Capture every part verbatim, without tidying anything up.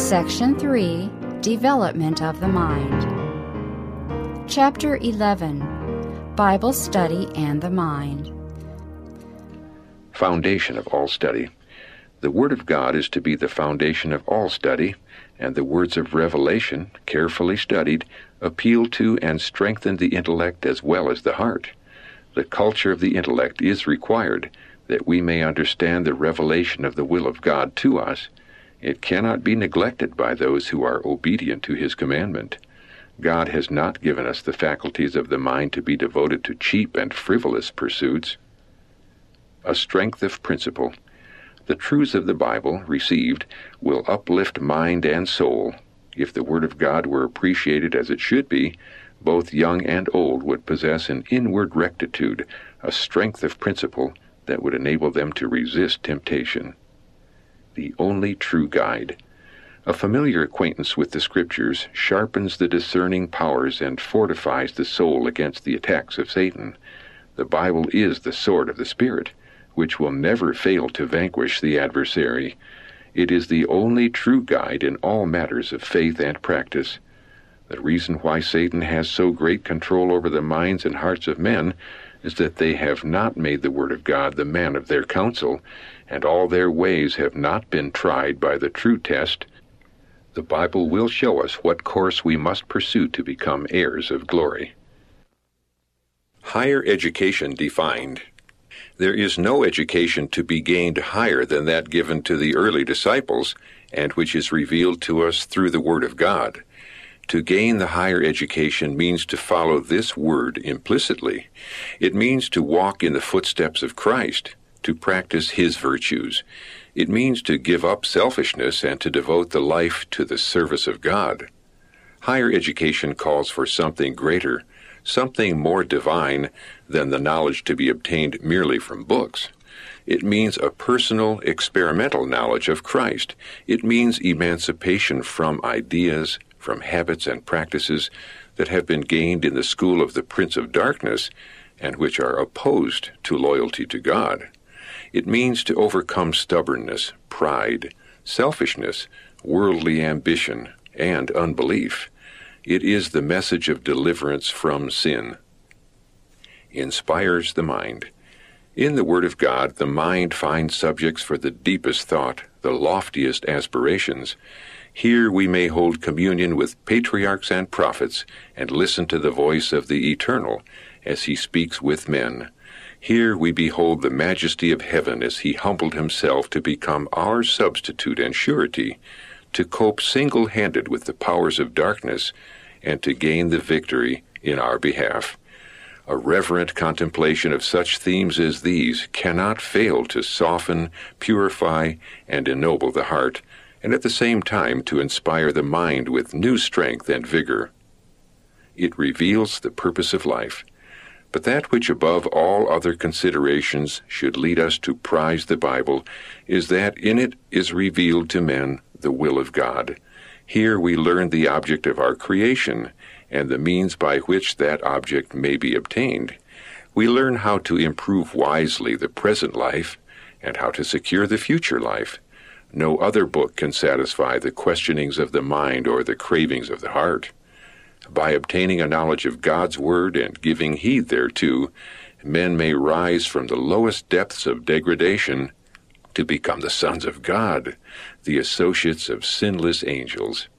Section three, Development of the Mind. Chapter eleven, Bible Study and the Mind. Foundation of all study. The Word of God is to be the foundation of all study, and the words of revelation, carefully studied, appeal to and strengthen the intellect as well as the heart. The culture of the intellect is required that we may understand the revelation of the will of God to us. It cannot be neglected by those who are obedient to His commandment. God has not given us the faculties of the mind to be devoted to cheap and frivolous pursuits. A strength of principle. The truths of the Bible, received, will uplift mind and soul. If the Word of God were appreciated as it should be, both young and old would possess an inward rectitude, a strength of principle that would enable them to resist temptation. The only true guide. A familiar acquaintance with the Scriptures sharpens the discerning powers and fortifies the soul against the attacks of Satan. The Bible is the sword of the Spirit, which will never fail to vanquish the adversary. It is the only true guide in all matters of faith and practice. The reason why Satan has so great control over the minds and hearts of men is that they have not made the Word of God the man of their counsel, and all their ways have not been tried by the true test. The Bible will show us what course we must pursue to become heirs of glory. Higher education defined. There is no education to be gained higher than that given to the early disciples, and which is revealed to us through the Word of God. To gain the higher education means to follow this Word implicitly. It means to walk in the footsteps of Christ, to practice His virtues. It means to give up selfishness and to devote the life to the service of God. Higher education calls for something greater, something more divine than the knowledge to be obtained merely from books. It means a personal, experimental knowledge of Christ. It means emancipation from ideas, from habits and practices that have been gained in the school of the Prince of Darkness and which are opposed to loyalty to God. It means to overcome stubbornness, pride, selfishness, worldly ambition, and unbelief. It is the message of deliverance from sin. Inspires the mind. In the Word of God, the mind finds subjects for the deepest thought, the loftiest aspirations. Here we may hold communion with patriarchs and prophets and listen to the voice of the Eternal as He speaks with men. Here we behold the majesty of heaven as He humbled Himself to become our substitute and surety, to cope single-handed with the powers of darkness, and to gain the victory in our behalf. A reverent contemplation of such themes as these cannot fail to soften, purify, and ennoble the heart, and at the same time to inspire the mind with new strength and vigor. It reveals the purpose of life. But that which above all other considerations should lead us to prize the Bible is that in it is revealed to men the will of God. Here we learn the object of our creation and the means by which that object may be obtained. We learn how to improve wisely the present life and how to secure the future life. No other book can satisfy the questionings of the mind or the cravings of the heart. By obtaining a knowledge of God's Word and giving heed thereto, men may rise from the lowest depths of degradation to become the sons of God, the associates of sinless angels.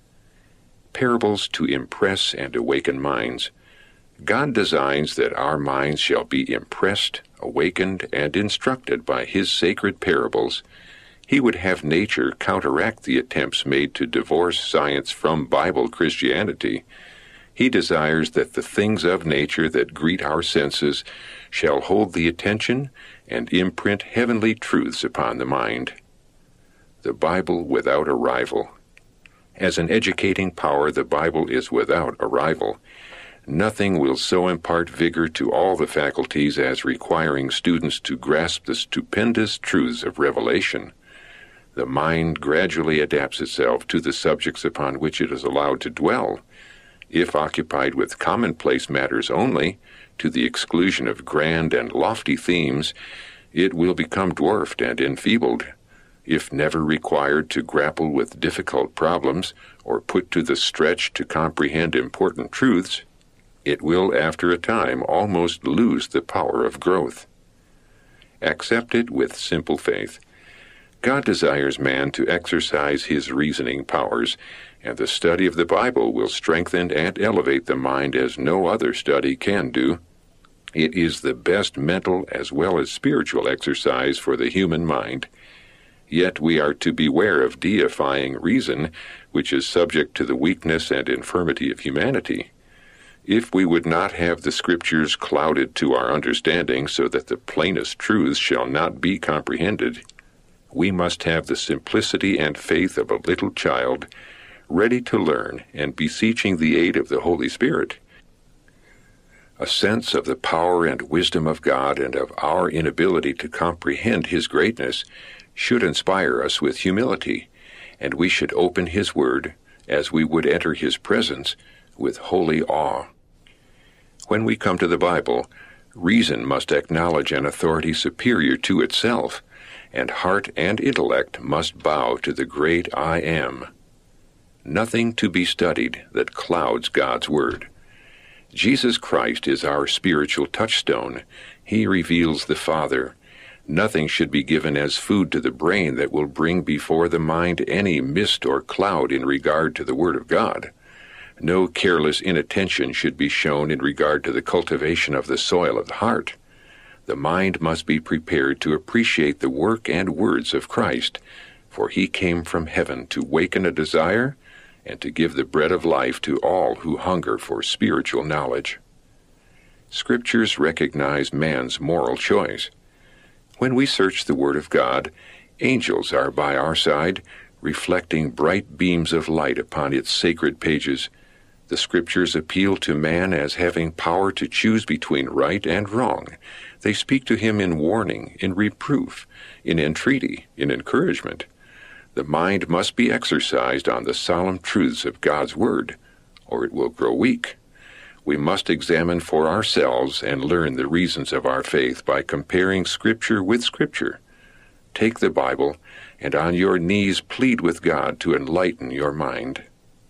Parables to impress and awaken minds. God designs that our minds shall be impressed, awakened, and instructed by His sacred parables. He would have nature counteract the attempts made to divorce science from Bible Christianity. He desires that the things of nature that greet our senses shall hold the attention and imprint heavenly truths upon the mind. The Bible without a rival. As an educating power, the Bible is without a rival. Nothing will so impart vigor to all the faculties as requiring students to grasp the stupendous truths of revelation. The mind gradually adapts itself to the subjects upon which it is allowed to dwell. If occupied with commonplace matters only, to the exclusion of grand and lofty themes, it will become dwarfed and enfeebled. if never required to grapple with difficult problems or put to the stretch to comprehend important truths, it will after a time almost lose the power of growth. Accept it with simple faith. God desires man to exercise his reasoning powers, and the study of the Bible will strengthen and elevate the mind as no other study can do. It is the best mental as well as spiritual exercise for the human mind. Yet we are to beware of deifying reason, which is subject to the weakness and infirmity of humanity. If we would not have the Scriptures clouded to our understanding so that the plainest truths shall not be comprehended, we must have the simplicity and faith of a little child, ready to learn and beseeching the aid of the Holy Spirit. A sense of the power and wisdom of God and of our inability to comprehend His greatness should inspire us with humility, and we should open His Word, as we would enter His presence, with holy awe. When we come to the Bible, reason must acknowledge an authority superior to itself, and heart and intellect must bow to the great I Am. Nothing to be studied that clouds God's Word. Jesus Christ is our spiritual touchstone. He reveals the Father. Nothing should be given as food to the brain that will bring before the mind any mist or cloud in regard to the Word of God. No careless inattention should be shown in regard to the cultivation of the soil of the heart. The mind must be prepared to appreciate the work and words of Christ, for He came from heaven to waken a desire and to give the bread of life to all who hunger for spiritual knowledge. Scriptures recognize man's moral choice. When we search the Word of God, angels are by our side, reflecting bright beams of light upon its sacred pages. The Scriptures appeal to man as having power to choose between right and wrong. They speak to him in warning, in reproof, in entreaty, in encouragement. The mind must be exercised on the solemn truths of God's Word, or it will grow weak. We must examine for ourselves and learn the reasons of our faith by comparing Scripture with Scripture. Take the Bible, and on your knees plead with God to enlighten your mind.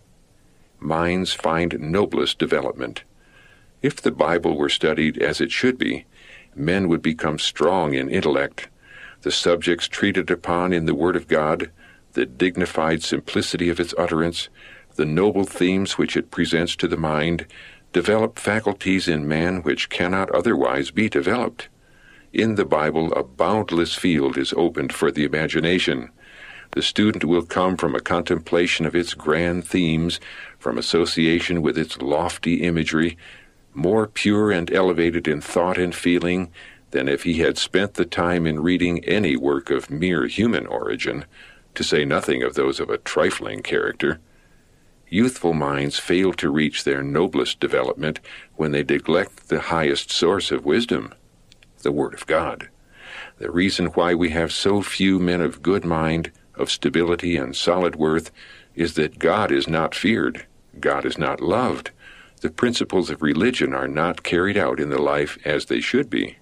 Minds find noblest development. If the Bible were studied as it should be, men would become strong in intellect. The subjects treated upon in the Word of God, the dignified simplicity of its utterance, the noble themes which it presents to the mind, develop faculties in man which cannot otherwise be developed. In the Bible, a boundless field is opened for the imagination. The student will come from a contemplation of its grand themes, from association with its lofty imagery, more pure and elevated in thought and feeling than if he had spent the time in reading any work of mere human origin, to say nothing of those of a trifling character. Youthful minds fail to reach their noblest development when they neglect the highest source of wisdom, the Word of God. The reason why we have so few men of good mind, of stability and solid worth, is that God is not feared, God is not loved. The principles of religion are not carried out in the life as they should be.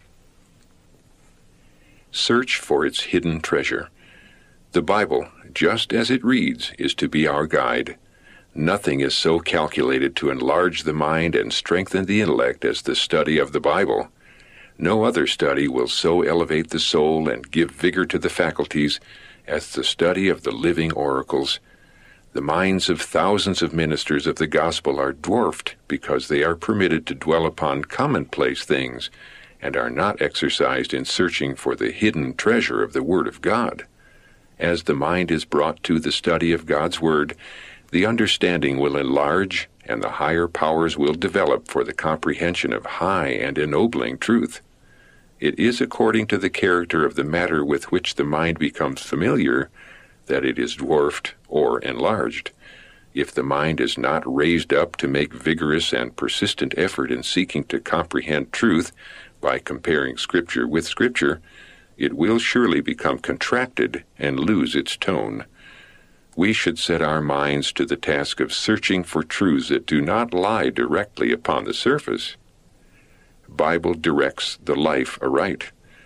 Search for its hidden treasure. The Bible, just as it reads, is to be our guide. Nothing is so calculated to enlarge the mind and strengthen the intellect as the study of the Bible. No other study will so elevate the soul and give vigor to the faculties as the study of the living oracles. The minds of thousands of ministers of the gospel are dwarfed because they are permitted to dwell upon commonplace things and are not exercised in searching for the hidden treasure of the Word of God. As the mind is brought to the study of God's Word, the understanding will enlarge and the higher powers will develop for the comprehension of high and ennobling truth. It is according to the character of the matter with which the mind becomes familiar that it is dwarfed or enlarged. If the mind is not raised up to make vigorous and persistent effort in seeking to comprehend truth by comparing Scripture with Scripture, it will surely become contracted and lose its tone. We should set our minds to the task of searching for truths that do not lie directly upon the surface. Bible directs the life aright.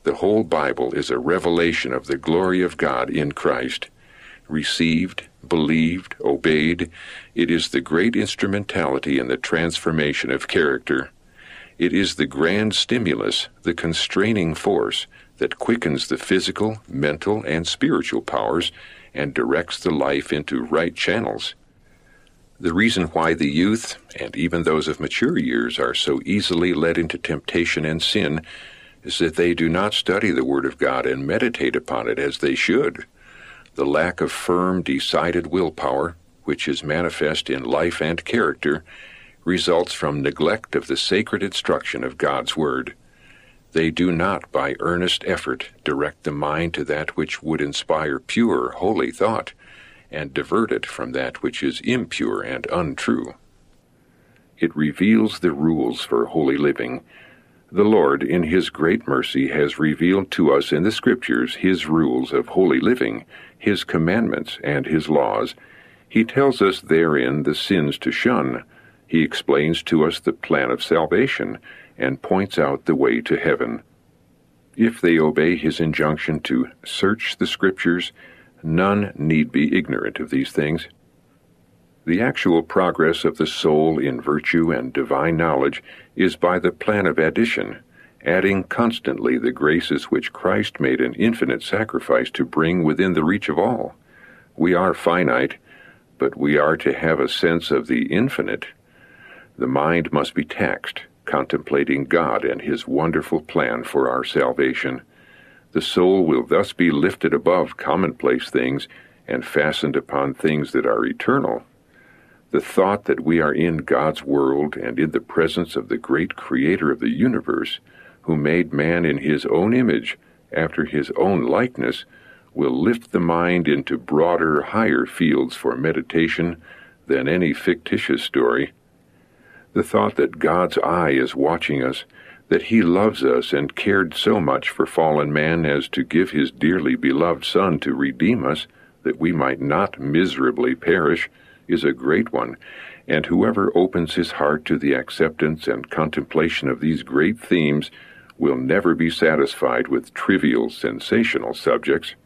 The whole Bible is a revelation of the glory of God in Christ. Received, believed, obeyed, it is the great instrumentality in the transformation of character. It is the grand stimulus, the constraining force, that quickens the physical, mental, and spiritual powers and directs the life into right channels. The reason why the youth, and even those of mature years, are so easily led into temptation and sin is that they do not study the Word of God and meditate upon it as they should. The lack of firm, decided willpower, which is manifest in life and character, results from neglect of the sacred instruction of God's Word. They do not, by earnest effort, direct the mind to that which would inspire pure, holy thought, and divert it from that which is impure and untrue. It reveals the rules for holy living. The Lord, in His great mercy, has revealed to us in the Scriptures His rules of holy living, His commandments, and His laws. He tells us therein the sins to shun. He explains to us the plan of salvation, and points out the way to heaven. If they obey His injunction to search the Scriptures, none need be ignorant of these things. The actual progress of the soul in virtue and divine knowledge is by the plan of addition, adding constantly the graces which Christ made an infinite sacrifice to bring within the reach of all. We are finite, but we are to have a sense of the infinite. The mind must be taxed, contemplating God and His wonderful plan for our salvation. The soul will thus be lifted above commonplace things and fastened upon things that are eternal. The thought that we are in God's world and in the presence of the great Creator of the universe, who made man in His own image, after His own likeness, will lift the mind into broader, higher fields for meditation than any fictitious story. The thought that God's eye is watching us, that He loves us and cared so much for fallen man as to give His dearly beloved Son to redeem us, that we might not miserably perish, is a great one, and whoever opens his heart to the acceptance and contemplation of these great themes will never be satisfied with trivial, sensational subjects.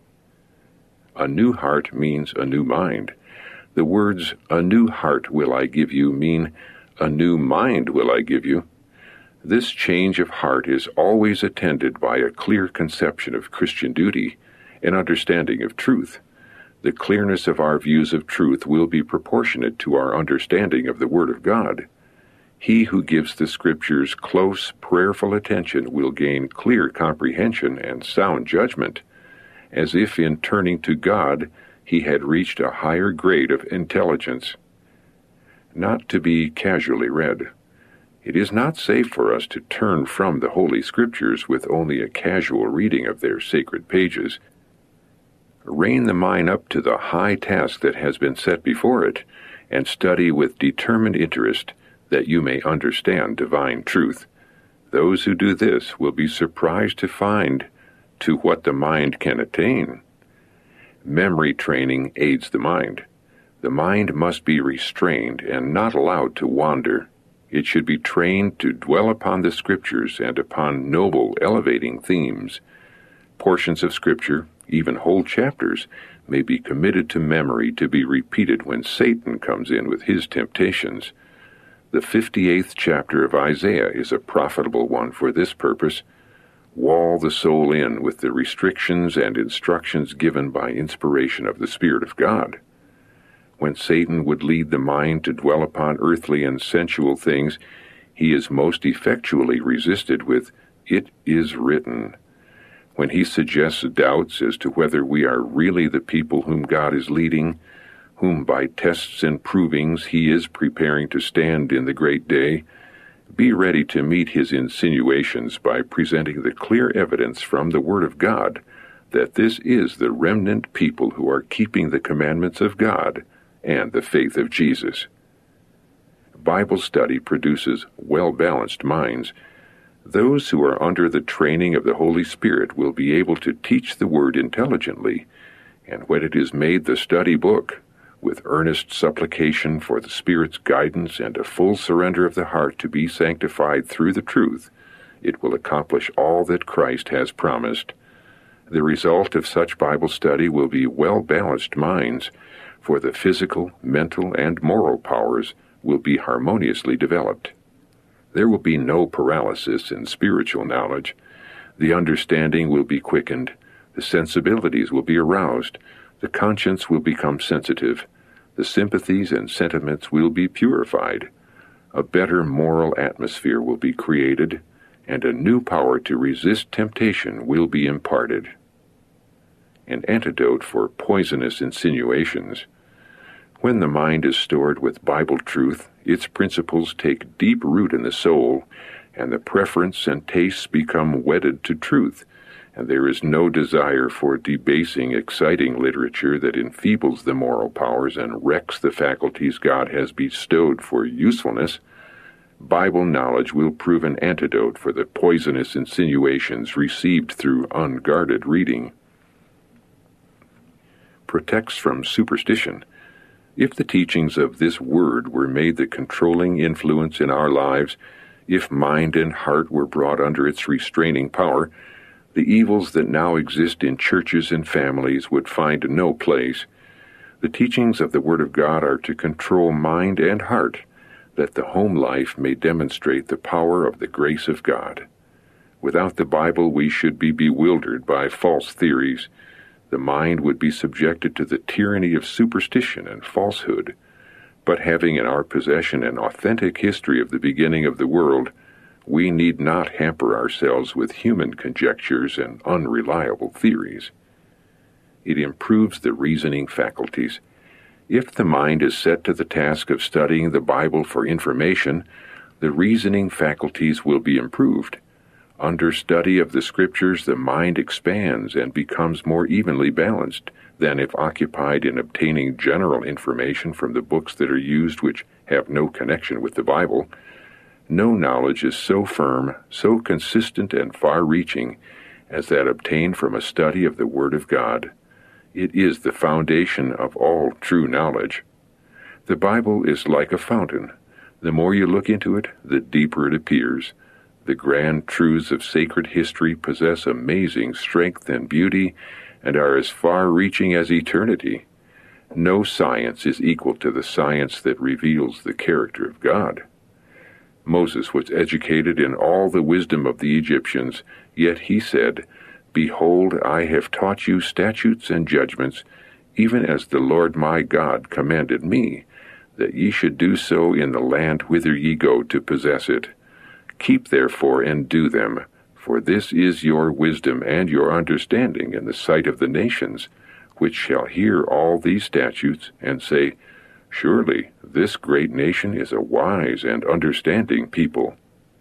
A new heart means a new mind. The words, "a new heart will I give you," mean, "a new mind will I give you." This change of heart is always attended by a clear conception of Christian duty, an understanding of truth. The clearness of our views of truth will be proportionate to our understanding of the Word of God. He who gives the Scriptures close, prayerful attention will gain clear comprehension and sound judgment, as if in turning to God he had reached a higher grade of intelligence. Not to be casually read. It is not safe for us to turn from the Holy Scriptures with only a casual reading of their sacred pages. Rein the mind up to the high task that has been set before it, and study with determined interest that you may understand divine truth. Those who do this will be surprised to find to what the mind can attain. Memory training aids the mind. The mind must be restrained and not allowed to wander. It should be trained to dwell upon the Scriptures and upon noble, elevating themes. Portions of Scripture, even whole chapters, may be committed to memory to be repeated when Satan comes in with his temptations. The fifty-eighth chapter of Isaiah is a profitable one for this purpose. Wall the soul in with the restrictions and instructions given by inspiration of the Spirit of God. When Satan would lead the mind to dwell upon earthly and sensual things, he is most effectually resisted with, "It is written." When he suggests doubts as to whether we are really the people whom God is leading, whom by tests and provings He is preparing to stand in the great day, be ready to meet his insinuations by presenting the clear evidence from the Word of God that this is the remnant people who are keeping the commandments of God and the faith of Jesus. Bible study produces well-balanced minds. Those who are under the training of the Holy Spirit will be able to teach the Word intelligently, and when it is made the study book, with earnest supplication for the Spirit's guidance and a full surrender of the heart to be sanctified through the truth, It will accomplish all that Christ has promised. The result of such Bible study will be well-balanced minds, for the physical, mental, and moral powers will be harmoniously developed. There will be no paralysis in spiritual knowledge. The understanding will be quickened, the sensibilities will be aroused, the conscience will become sensitive, the sympathies and sentiments will be purified, a better moral atmosphere will be created, and a new power to resist temptation will be imparted. An antidote for poisonous insinuations. When the mind is stored with Bible truth, its principles take deep root in the soul, and the preference and tastes become wedded to truth, and there is no desire for debasing, exciting literature that enfeebles the moral powers and wrecks the faculties God has bestowed for usefulness. Bible knowledge will prove an antidote for the poisonous insinuations received through unguarded reading. Protects from superstition. If the teachings of this word were made the controlling influence in our lives, if mind and heart were brought under its restraining power, the evils that now exist in churches and families would find no place. The teachings of the Word of God are to control mind and heart, that the home life may demonstrate the power of the grace of God. Without the Bible, we should be bewildered by false theories. The mind would be subjected to the tyranny of superstition and falsehood. But having in our possession an authentic history of the beginning of the world, we need not hamper ourselves with human conjectures and unreliable theories. It improves the reasoning faculties. If the mind is set to the task of studying the Bible for information, the reasoning faculties will be improved. Under study of the Scriptures, the mind expands and becomes more evenly balanced than if occupied in obtaining general information from the books that are used which have no connection with the Bible. No knowledge is so firm, so consistent and far-reaching as that obtained from a study of the Word of God. It is the foundation of all true knowledge. The Bible is like a fountain. The more you look into it, the deeper it appears. The grand truths of sacred history possess amazing strength and beauty and are as far-reaching as eternity. No science is equal to the science that reveals the character of God. Moses was educated in all the wisdom of the Egyptians, yet he said, "Behold, I have taught you statutes and judgments, even as the Lord my God commanded me, that ye should do so in the land whither ye go to possess it. Keep therefore and do them, for this is your wisdom and your understanding in the sight of the nations, which shall hear all these statutes, and say, Surely this great nation is a wise and understanding people."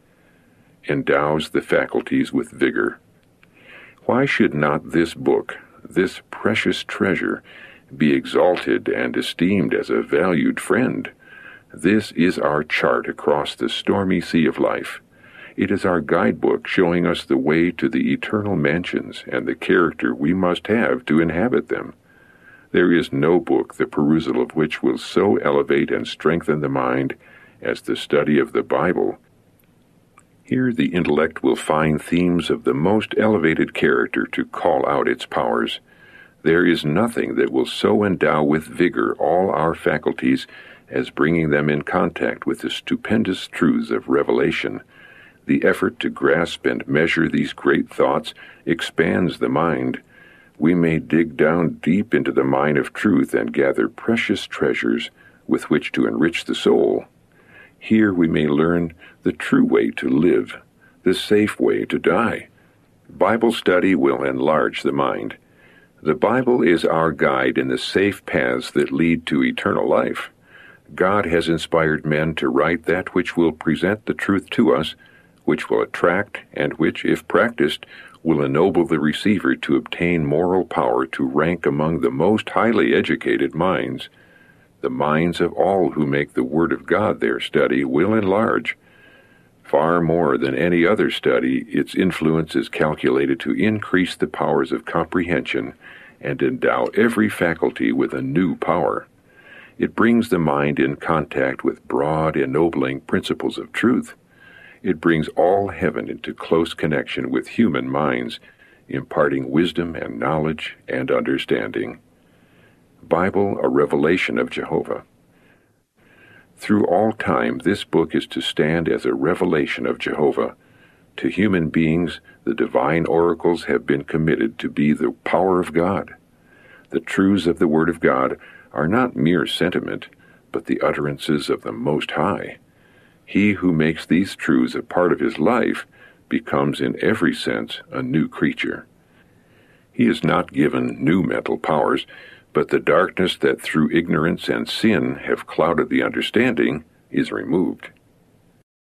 Endows the faculties with vigor. Why should not this book, this precious treasure, be exalted and esteemed as a valued friend? This is our chart across the stormy sea of life. It is our guidebook showing us the way to the eternal mansions and the character we must have to inhabit them. There is no book the perusal of which will so elevate and strengthen the mind as the study of the Bible. Here the intellect will find themes of the most elevated character to call out its powers. There is nothing that will so endow with vigor all our faculties as bringing them in contact with the stupendous truths of revelation. The effort to grasp and measure these great thoughts expands the mind. We may dig down deep into the mine of truth and gather precious treasures with which to enrich the soul. Here we may learn the true way to live, the safe way to die. Bible study will enlarge the mind. The Bible is our guide in the safe paths that lead to eternal life. God has inspired men to write that which will present the truth to us, which will attract, and which, if practiced, will ennoble the receiver to obtain moral power to rank among the most highly educated minds. The minds of all who make the Word of God their study will enlarge. Far more than any other study, its influence is calculated to increase the powers of comprehension and endow every faculty with a new power. It brings the mind in contact with broad, ennobling principles of truth. It brings all heaven into close connection with human minds, imparting wisdom and knowledge and understanding. Bible, a revelation of Jehovah. Through all time, this book is to stand as a revelation of Jehovah. To human beings, the divine oracles have been committed to be the power of God. The truths of the Word of God are not mere sentiment, but the utterances of the Most High. He who makes these truths a part of his life becomes in every sense a new creature. He is not given new mental powers, but the darkness that through ignorance and sin have clouded the understanding is removed.